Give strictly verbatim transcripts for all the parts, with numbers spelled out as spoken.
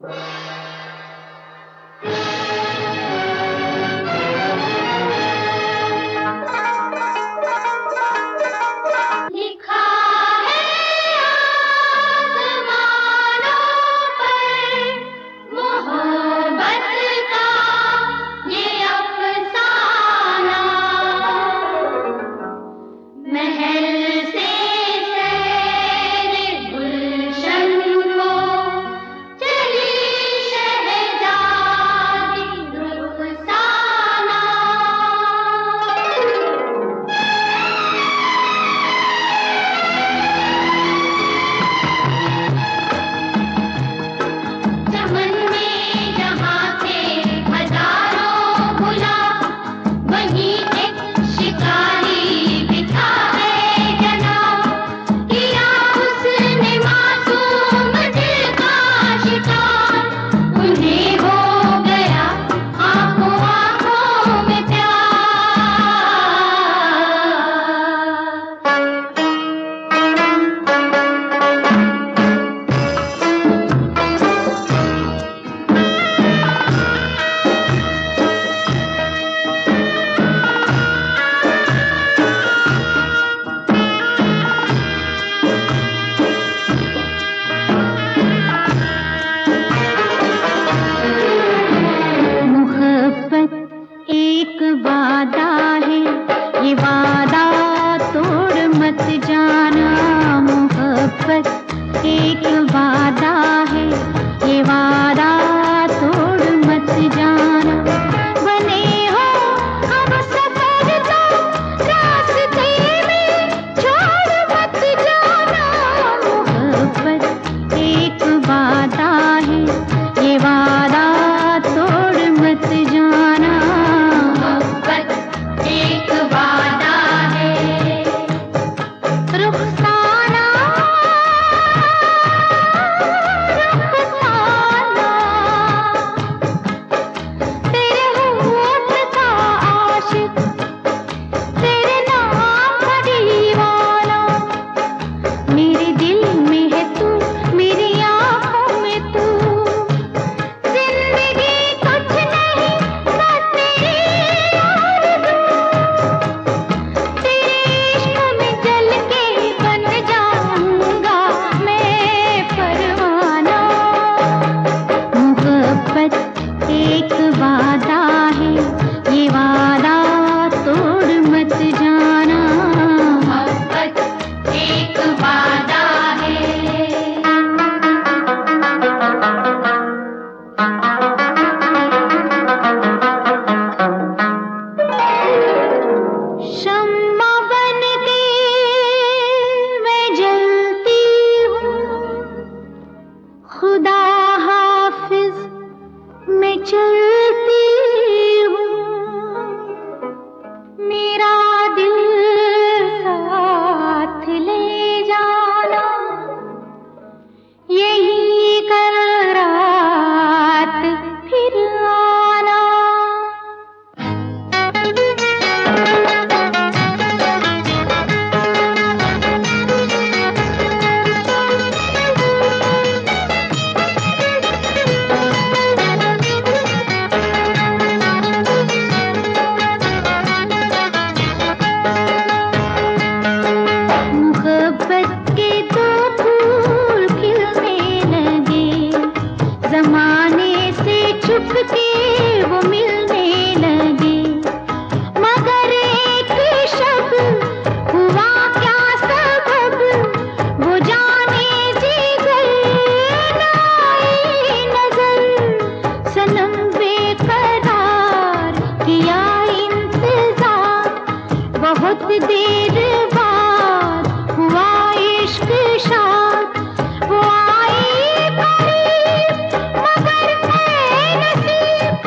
वो आई करीब मगर मैं नसीब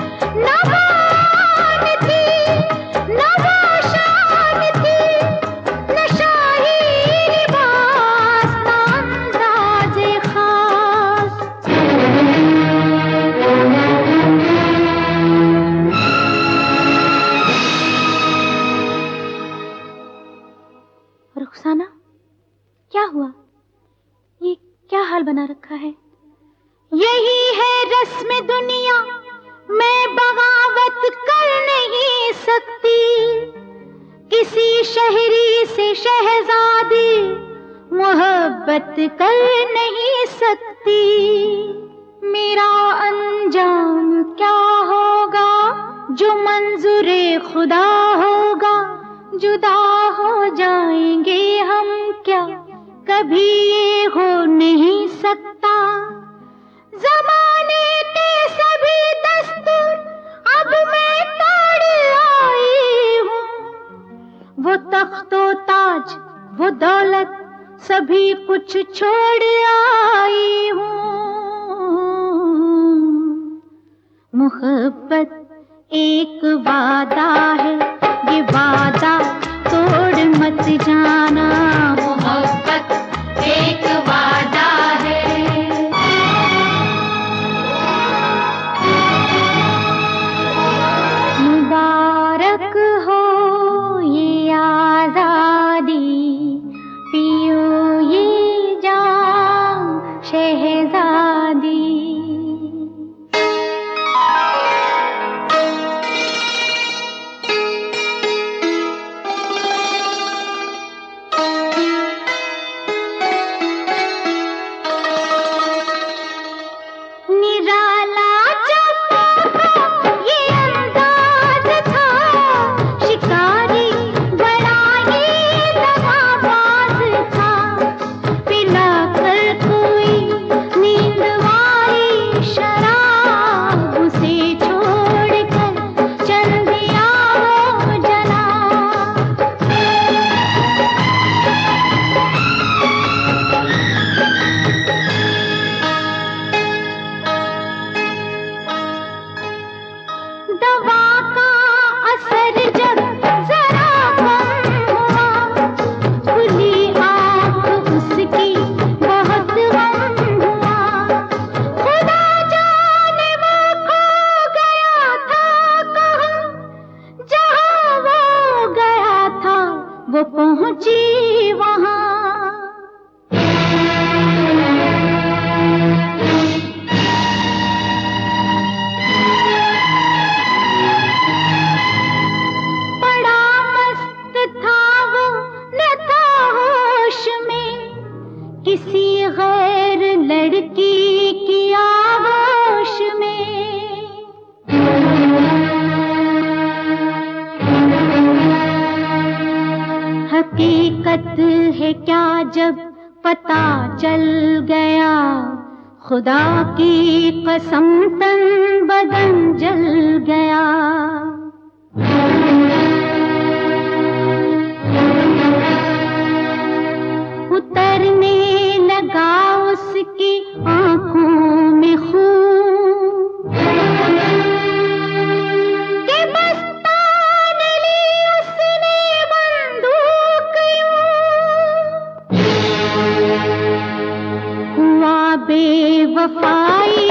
रस्म दुनिया मैं बगावत कर नहीं सकती, किसी शहरी से शहजादी मोहब्बत कर नहीं सकती। मेरा अंजाम क्या होगा जो मंजूरे खुदा होगा, जुदा हो जाएंगे हम क्या, कभी ये हो नहीं सकता। जमाने के सभी दस्तूर अब मैं तोड़ आई हूँ, वो तख्तो ताज वो दौलत सभी कुछ छोड़ आई हूँ। मोहब्बत एक वादा है, ये वादा तोड़ मत जाना। मोहब्बत एक वादा है। मुबारक हो ये आजादी, पियो ये जाम शहजादी। वो पहुंची वहां, बड़ा मस्त था वो न था होश में, किसी गैर लड़की की आगोश में। हकीकत है क्या जब पता चल गया, खुदा की कसम तन बदन जल गया। उतरने लगा उसकी आंखों में खून, के मस्तान ली उसने बंदूक यूं, हुआ बेवफाई